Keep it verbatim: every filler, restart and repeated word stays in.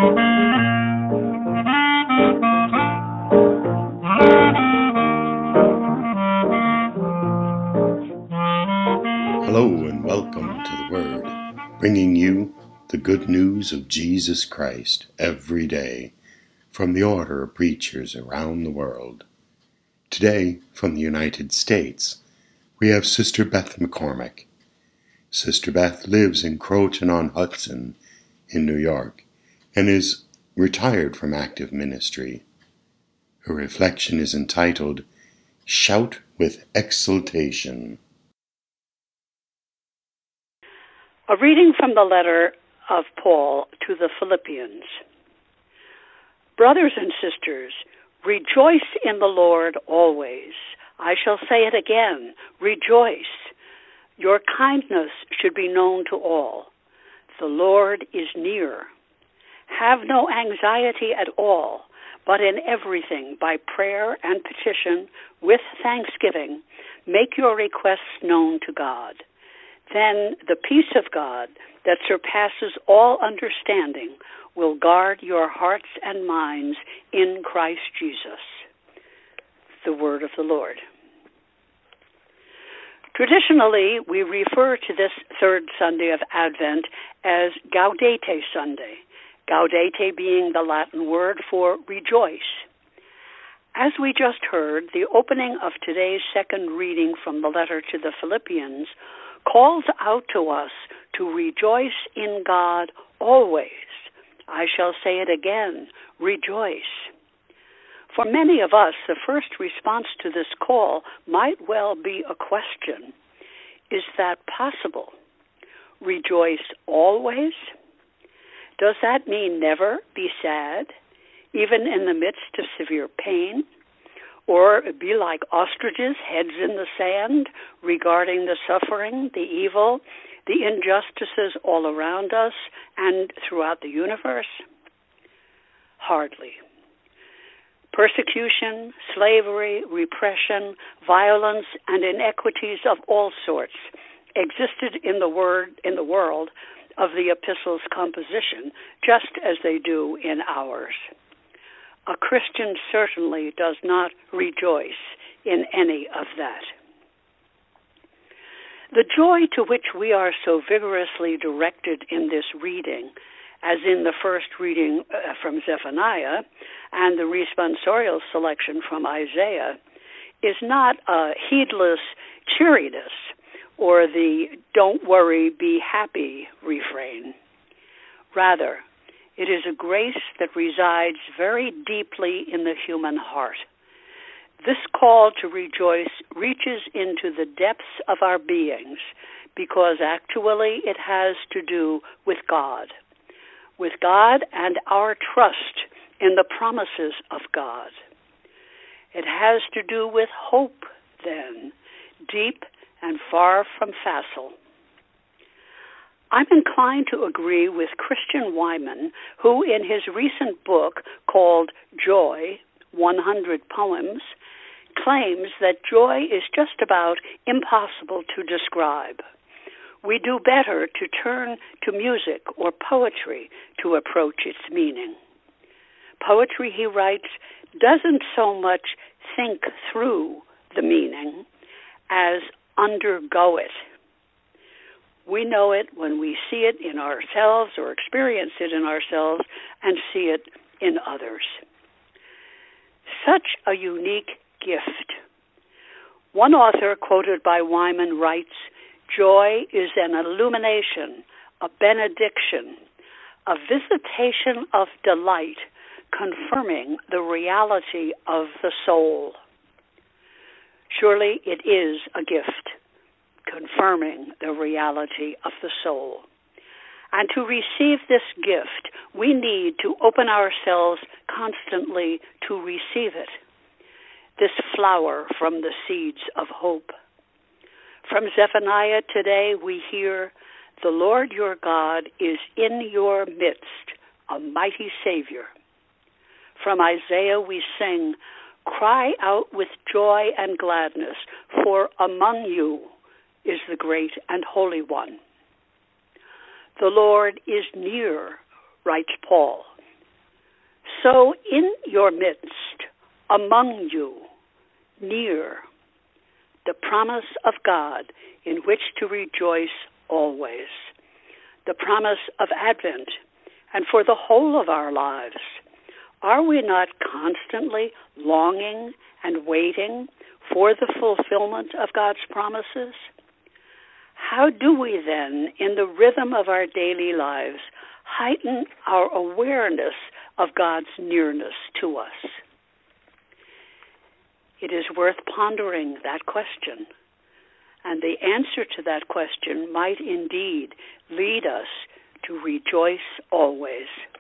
Hello and welcome to the Word, bringing you the good news of Jesus Christ every day from the order of preachers around the world. Today, from the United States, we have Sister Beth McCormick. Sister Beth lives in Croton-on-Hudson in New York and is retired from active ministry. Her reflection is entitled, Shout with Exultation. A reading from the letter of Paul to the Philippians. Brothers and sisters, rejoice in the Lord always. I shall say it again, rejoice. Your kindness should be known to all. The Lord is near. Have no anxiety at all, but in everything, by prayer and petition, with thanksgiving, make your requests known to God. Then the peace of God that surpasses all understanding will guard your hearts and minds in Christ Jesus. The word of the Lord. Traditionally, we refer to this third Sunday of Advent as Gaudete Sunday, Gaudete being the Latin word for rejoice. As we just heard, the opening of today's second reading from the letter to the Philippians calls out to us to rejoice in God always. I shall say it again, rejoice. For many of us, the first response to this call might well be a question. Is that possible? Rejoice always? Does that mean never be sad, even in the midst of severe pain? Or be like ostriches, heads in the sand, regarding the suffering, the evil, the injustices all around us and throughout the universe? Hardly. Persecution, slavery, repression, violence, and inequities of all sorts existed in the word in the world of the epistle's composition, just as they do in ours. A Christian certainly does not rejoice in any of that. The joy to which we are so vigorously directed in this reading, as in the first reading uh, from Zephaniah and the responsorial selection from Isaiah, is not a heedless cheeriness or the don't worry, be happy refrain. Rather, it is a grace that resides very deeply in the human heart. This call to rejoice reaches into the depths of our beings because actually it has to do with God. With God and our trust in the promises of God. It has to do with hope, then, deep and far from facile. I'm inclined to agree with Christian Wyman, who in his recent book called Joy, one hundred Poems, claims that joy is just about impossible to describe. We do better to turn to music or poetry to approach its meaning. Poetry, he writes, doesn't so much think through the meaning as undergo it. We know it when we see it in ourselves or experience it in ourselves and see it in others. Such a unique gift. One author quoted by Wyman writes, joy is an illumination, a benediction, a visitation of delight, confirming the reality of the soul. Surely it is a gift, confirming the reality of the soul. And to receive this gift, we need to open ourselves constantly to receive it, this flower from the seeds of hope. From Zephaniah today we hear, the Lord your God is in your midst, a mighty Savior. From Isaiah we sing, cry out with joy and gladness, for among you is the great and holy one. The Lord is near, writes Paul, So in your midst, among you, near, the promise of God in which to rejoice always, the promise of Advent, and for the whole of our lives, are we not constantly longing and waiting for the fulfillment of God's promises? How do we then, in the rhythm of our daily lives, heighten our awareness of God's nearness to us? It is worth pondering that question, and the answer to that question might indeed lead us to rejoice always.